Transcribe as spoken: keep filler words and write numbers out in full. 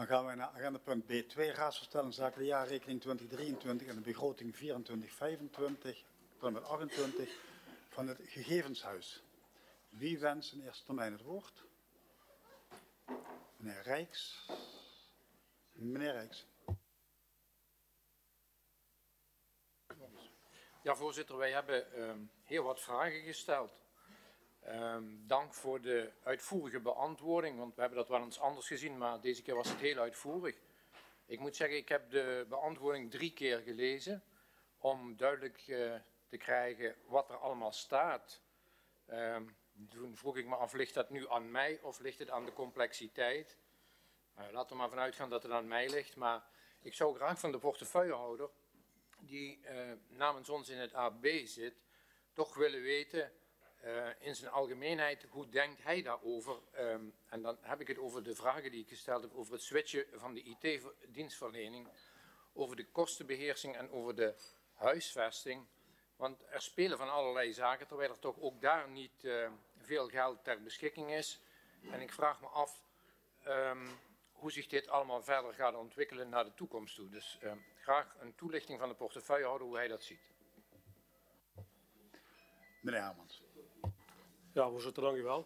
Dan gaan we naar agenda punt B twee, raadsverstelling zaken de jaarrekening twintig drieëntwintig en de begroting vierentwintig vijfentwintig tot en met achtentwintig van het Gegevenshuis. Wie wenst in eerste termijn het woord? Meneer Rijks. Meneer Rijks. Ja, voorzitter, wij hebben um, heel wat vragen gesteld. Um, dank voor de uitvoerige beantwoording, want we hebben dat wel eens anders gezien, maar deze keer was het heel uitvoerig. Ik moet zeggen, ik heb de beantwoording drie keer gelezen om duidelijk uh, te krijgen wat er allemaal staat. Um, toen vroeg ik me af, ligt dat nu aan mij of ligt het aan de complexiteit? Uh, laten we maar vanuit gaan dat het aan mij ligt, maar ik zou graag van de portefeuillehouder, die uh, namens ons in het A B zit, toch willen weten uh, in zijn algemeenheid, hoe denkt hij daarover? Um, en dan heb ik het over de vragen die ik gesteld heb, over het switchen van de I T-dienstverlening, over de kostenbeheersing en over de huisvesting. Want er spelen van allerlei zaken, terwijl er toch ook daar niet uh, veel geld ter beschikking is. En ik vraag me af um, hoe zich dit allemaal verder gaat ontwikkelen naar de toekomst toe. Dus uh, graag een toelichting van de portefeuillehouder hoe hij dat ziet. Meneer Hermans. Ja, voorzitter, dank u wel.